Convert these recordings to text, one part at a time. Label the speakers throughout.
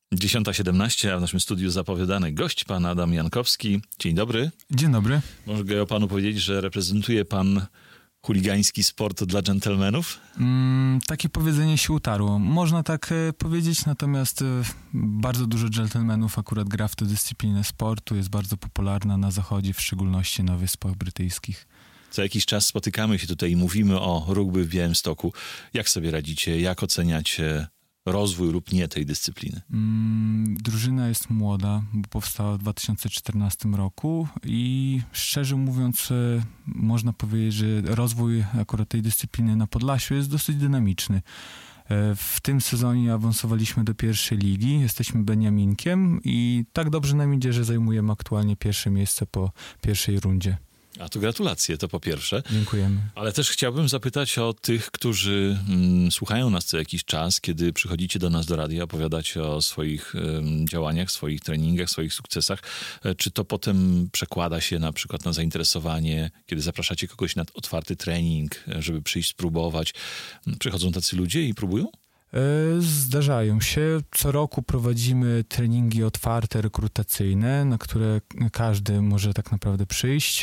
Speaker 1: 10:17, a w naszym studiu zapowiadany gość, pan Adam Jankowski. Dzień dobry.
Speaker 2: Dzień dobry.
Speaker 1: Mogę o panu powiedzieć, że reprezentuje pan chuligański sport dla dżentelmenów?
Speaker 2: Takie powiedzenie się utarło. Można tak powiedzieć, natomiast bardzo dużo dżentelmenów akurat gra w tę dyscyplinę sportu. Jest bardzo popularna na zachodzie, w szczególności na Wyspach Brytyjskich.
Speaker 1: Co jakiś czas spotykamy się tutaj i mówimy o rugby w Białymstoku. Jak sobie radzicie? Jak oceniacie rozwój lub nie tej dyscypliny?
Speaker 2: Drużyna jest młoda, bo powstała w 2014 roku i szczerze mówiąc można powiedzieć, że rozwój akurat tej dyscypliny na Podlasiu jest dosyć dynamiczny. W tym sezonie awansowaliśmy do pierwszej ligi, jesteśmy beniaminkiem i tak dobrze nam idzie, że zajmujemy aktualnie pierwsze miejsce po pierwszej rundzie.
Speaker 1: A to gratulacje, to po pierwsze.
Speaker 2: Dziękujemy.
Speaker 1: Ale też chciałbym zapytać o tych, którzy słuchają nas co jakiś czas, kiedy przychodzicie do nas do radia, opowiadacie o swoich działaniach, swoich treningach, swoich sukcesach. Czy to potem przekłada się na przykład na zainteresowanie, kiedy zapraszacie kogoś na otwarty trening, żeby przyjść spróbować? Przychodzą tacy ludzie i próbują?
Speaker 2: Zdarzają się. Co roku prowadzimy treningi otwarte, rekrutacyjne, na które każdy może tak naprawdę przyjść.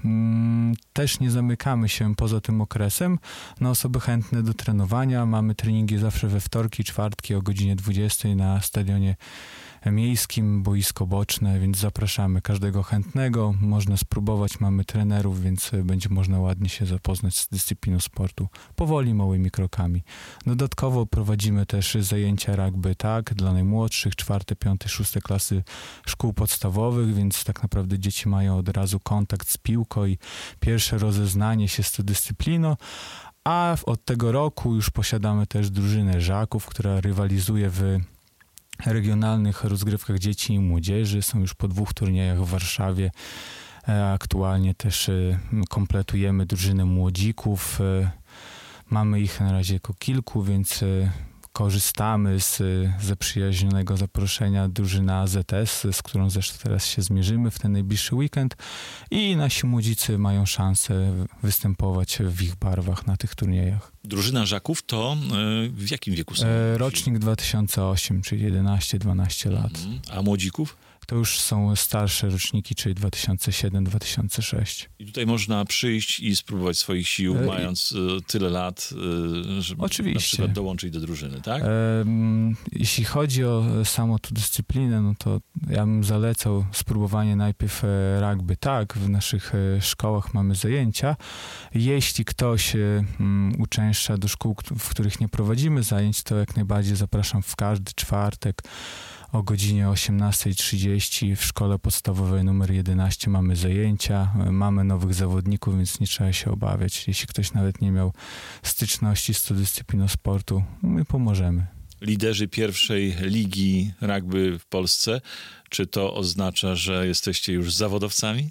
Speaker 2: Też nie zamykamy się poza tym okresem na osoby chętne do trenowania. Mamy treningi zawsze we wtorki, czwartki o godzinie 20 na stadionie miejskim, boisko boczne, więc zapraszamy każdego chętnego. Można spróbować, mamy trenerów, więc będzie można ładnie się zapoznać z dyscypliną sportu. Powoli, małymi krokami. Dodatkowo prowadzimy też zajęcia rugby, tak, dla najmłodszych, 4., 5., 6. klasy szkół podstawowych, więc tak naprawdę dzieci mają od razu kontakt z piłką i pierwsze rozeznanie się z tą dyscypliną. A od tego roku już posiadamy też drużynę żaków, która rywalizuje w regionalnych rozgrywkach dzieci i młodzieży. Są już po 2 turniejach w Warszawie. Aktualnie też kompletujemy drużynę młodzików. Mamy ich na razie jako kilku, więc korzystamy z zaprzyjaźnionego zaproszenia drużyny AZS, z którą zresztą teraz się zmierzymy w ten najbliższy weekend i nasi młodzicy mają szansę występować w ich barwach na tych turniejach.
Speaker 1: Drużyna żaków to w jakim wieku są?
Speaker 2: Rocznik 2008, czyli 11-12 lat.
Speaker 1: A młodzików?
Speaker 2: To już są starsze roczniki, czyli 2007-2006.
Speaker 1: I tutaj można przyjść i spróbować swoich sił, mając tyle lat, żeby
Speaker 2: oczywiście
Speaker 1: na przykład dołączyć do drużyny, tak?
Speaker 2: Jeśli chodzi o samą tę dyscyplinę, no to ja bym zalecał spróbowanie najpierw rugby. Tak, w naszych szkołach mamy zajęcia. Jeśli ktoś uczęszcza do szkół, w których nie prowadzimy zajęć, to jak najbardziej zapraszam w każdy czwartek o godzinie 18:30 w szkole podstawowej numer 11 mamy zajęcia, mamy nowych zawodników, więc nie trzeba się obawiać. Jeśli ktoś nawet nie miał styczności z tą dyscypliną sportu, my pomożemy.
Speaker 1: Liderzy pierwszej ligi rugby w Polsce, czy to oznacza, że jesteście już zawodowcami?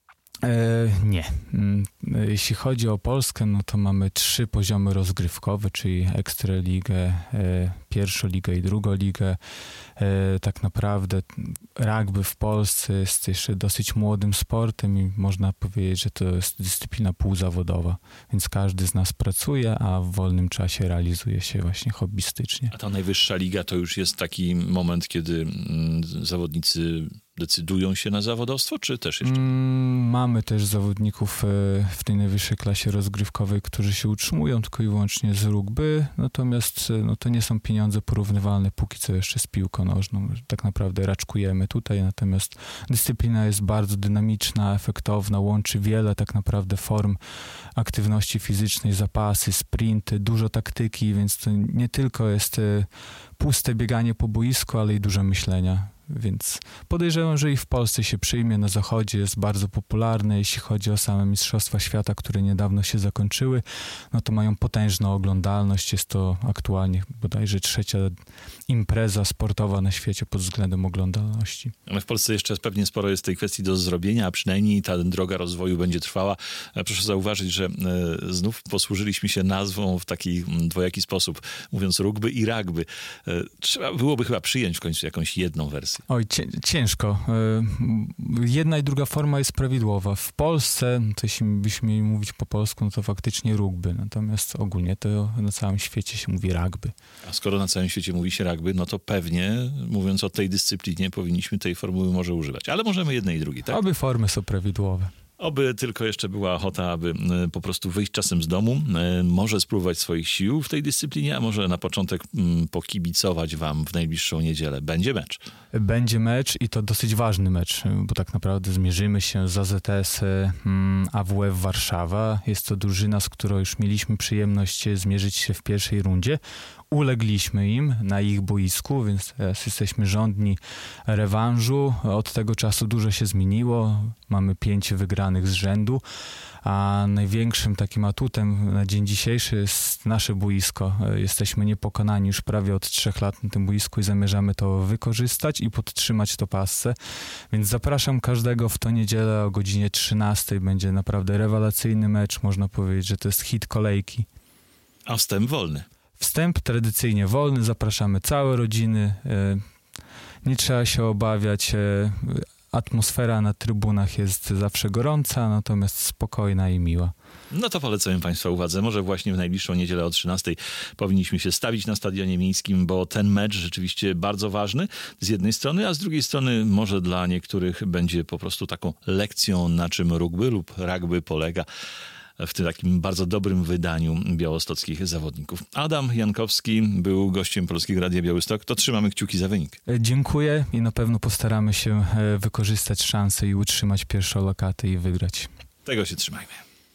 Speaker 2: Nie. Jeśli chodzi o Polskę, no to mamy 3 poziomy rozgrywkowe, czyli Ekstraligę, pierwszą ligę i drugą ligę. Tak naprawdę rugby w Polsce jest jeszcze dosyć młodym sportem i można powiedzieć, że to jest dyscyplina półzawodowa, więc każdy z nas pracuje, a w wolnym czasie realizuje się właśnie hobbystycznie. A
Speaker 1: ta najwyższa liga to już jest taki moment, kiedy zawodnicy decydują się na zawodowstwo, czy też jeszcze?
Speaker 2: Mamy też zawodników w tej najwyższej klasie rozgrywkowej, którzy się utrzymują tylko i wyłącznie z rugby, natomiast to nie są pieniądze porównywalne póki co jeszcze z piłką nożną. Tak naprawdę raczkujemy tutaj, natomiast dyscyplina jest bardzo dynamiczna, efektowna, łączy wiele tak naprawdę form aktywności fizycznej, zapasy, sprinty, dużo taktyki, więc to nie tylko jest puste bieganie po boisku, ale i dużo myślenia. Więc podejrzewam, że i w Polsce się przyjmie, na zachodzie jest bardzo popularne. Jeśli chodzi o same Mistrzostwa Świata, które niedawno się zakończyły, no to mają potężną oglądalność. Jest to aktualnie bodajże 3. impreza sportowa na świecie pod względem oglądalności.
Speaker 1: Ale w Polsce jeszcze pewnie sporo jest tej kwestii do zrobienia, a przynajmniej ta droga rozwoju będzie trwała. Proszę zauważyć, że znów posłużyliśmy się nazwą w taki dwojaki sposób, mówiąc rugby i rugby. Trzeba byłoby chyba przyjąć w końcu jakąś jedną wersję. wersji?
Speaker 2: Oj, ciężko. Jedna i druga forma jest prawidłowa. W Polsce, to jeśli byśmy mieli mówić po polsku, no to faktycznie rugby. Natomiast ogólnie to na całym świecie się mówi rugby.
Speaker 1: A skoro na całym świecie mówi się rugby, no to pewnie, mówiąc o tej dyscyplinie, powinniśmy tej formuły może używać. Ale możemy jednej i drugiej, tak?
Speaker 2: Obie formy są prawidłowe.
Speaker 1: Oby tylko jeszcze była ochota, aby po prostu wyjść czasem z domu, może spróbować swoich sił w tej dyscyplinie, a może na początek pokibicować wam w najbliższą niedzielę. Będzie mecz.
Speaker 2: Będzie mecz i to dosyć ważny mecz, bo tak naprawdę zmierzymy się z AZS AWF Warszawa. Jest to drużyna, z którą już mieliśmy przyjemność zmierzyć się w pierwszej rundzie. Ulegliśmy im na ich boisku, więc teraz jesteśmy żądni rewanżu. Od tego czasu dużo się zmieniło. Mamy 5 wygranych z rzędu, a największym takim atutem na dzień dzisiejszy jest nasze boisko. Jesteśmy niepokonani już prawie od 3 lat na tym boisku i zamierzamy to wykorzystać i podtrzymać to pasce. Więc zapraszam każdego w tę niedzielę o godzinie 13. Będzie naprawdę rewelacyjny mecz. Można powiedzieć, że to jest hit kolejki.
Speaker 1: A wstęp wolny.
Speaker 2: Wstęp tradycyjnie wolny, zapraszamy całe rodziny, nie trzeba się obawiać, atmosfera na trybunach jest zawsze gorąca, natomiast spokojna i miła.
Speaker 1: No to polecamy Państwa uwadze. Może właśnie w najbliższą niedzielę o 13 powinniśmy się stawić na Stadionie Miejskim, bo ten mecz rzeczywiście bardzo ważny z jednej strony, a z drugiej strony może dla niektórych będzie po prostu taką lekcją, na czym rugby lub rugby polega w tym takim bardzo dobrym wydaniu białostockich zawodników. Adam Jankowski był gościem Polskiego Radia Białystok. To trzymamy kciuki za wynik.
Speaker 2: Dziękuję i na pewno postaramy się wykorzystać szansę i utrzymać pierwszą lokatę i wygrać.
Speaker 1: Tego się trzymajmy.